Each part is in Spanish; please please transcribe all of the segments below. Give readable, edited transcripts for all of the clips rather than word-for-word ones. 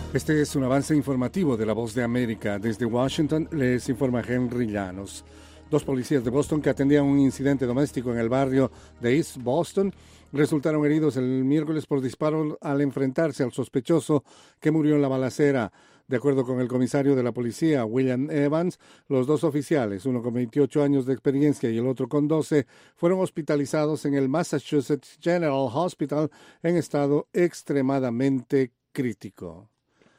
Este es un avance informativo de La Voz de América. Desde Washington les informa Henry Llanos. Dos policías de Boston que atendían un incidente doméstico en el barrio de East Boston resultaron heridos el miércoles por disparo al enfrentarse al sospechoso que murió en la balacera. De acuerdo con el comisario de la policía, William Evans, los dos oficiales, uno con 28 años de experiencia y el otro con 12, fueron hospitalizados en el Massachusetts General Hospital en estado extremadamente crítico.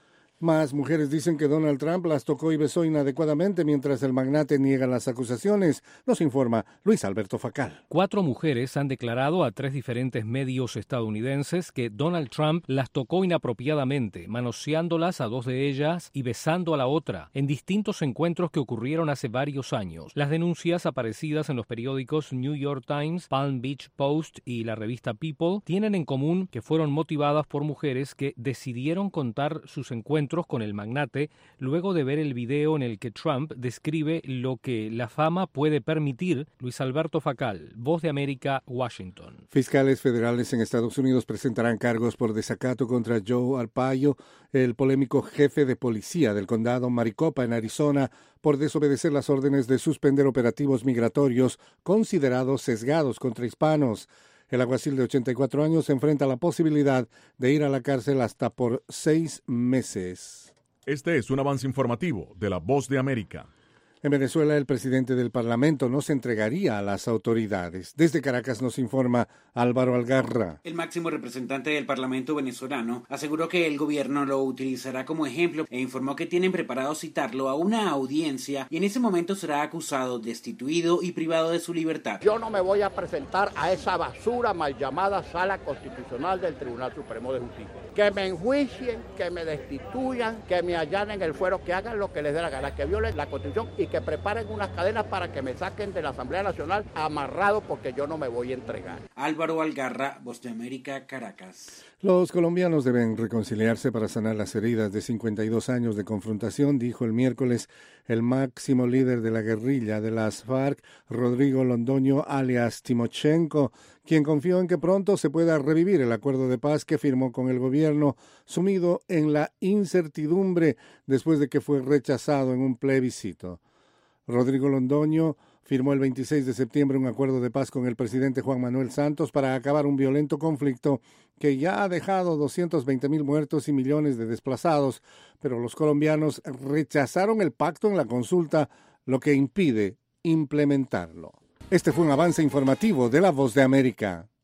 Más mujeres dicen que Donald Trump las tocó y besó inadecuadamente mientras el magnate niega las acusaciones. Nos informa Luis Alberto Facal. 4 mujeres han declarado a 3 diferentes medios estadounidenses que Donald Trump las tocó inapropiadamente, manoseándolas a 2 de ellas y besando a la otra, en distintos encuentros que ocurrieron hace varios años. Las denuncias aparecidas en los periódicos New York Times, Palm Beach Post y la revista People tienen en común que fueron motivadas por mujeres que decidieron contar sus encuentros con el magnate luego de ver el video en el que Trump describe lo que la fama puede permitir. Luis Alberto Facal, Voz de América, Washington. Fiscales federales en Estados Unidos presentarán cargos por desacato contra Joe Arpaio, el polémico jefe de policía del condado Maricopa en Arizona, por desobedecer las órdenes de suspender operativos migratorios considerados sesgados contra hispanos. El alguacil de 84 años se enfrenta a la posibilidad de ir a la cárcel hasta por 6 meses. Este es un avance informativo de La Voz de América. En Venezuela, el presidente del Parlamento no se entregaría a las autoridades. Desde Caracas nos informa Álvaro Algarra. El máximo representante del Parlamento venezolano aseguró que el gobierno lo utilizará como ejemplo e informó que tienen preparado citarlo a una audiencia y en ese momento será acusado, destituido y privado de su libertad. Yo no me voy a presentar a esa basura mal llamada Sala Constitucional del Tribunal Supremo de Justicia. Que me enjuicien, que me destituyan, que me allanen el fuero, que hagan lo que les dé la gana, que violen la Constitución y que preparen unas cadenas para que me saquen de la Asamblea Nacional amarrado porque yo no me voy a entregar. Álvaro Algarra, Voz de América, Caracas. Los colombianos deben reconciliarse para sanar las heridas de 52 años de confrontación, dijo el miércoles el máximo líder de la guerrilla de las FARC, Rodrigo Londoño, alias Timochenko, quien confió en que pronto se pueda revivir el acuerdo de paz que firmó con el gobierno, sumido en la incertidumbre después de que fue rechazado en un plebiscito. Rodrigo Londoño firmó el 26 de septiembre un acuerdo de paz con el presidente Juan Manuel Santos para acabar un violento conflicto que ya ha dejado 220,000 muertos y millones de desplazados, pero los colombianos rechazaron el pacto en la consulta, lo que impide implementarlo. Este fue un avance informativo de La Voz de América.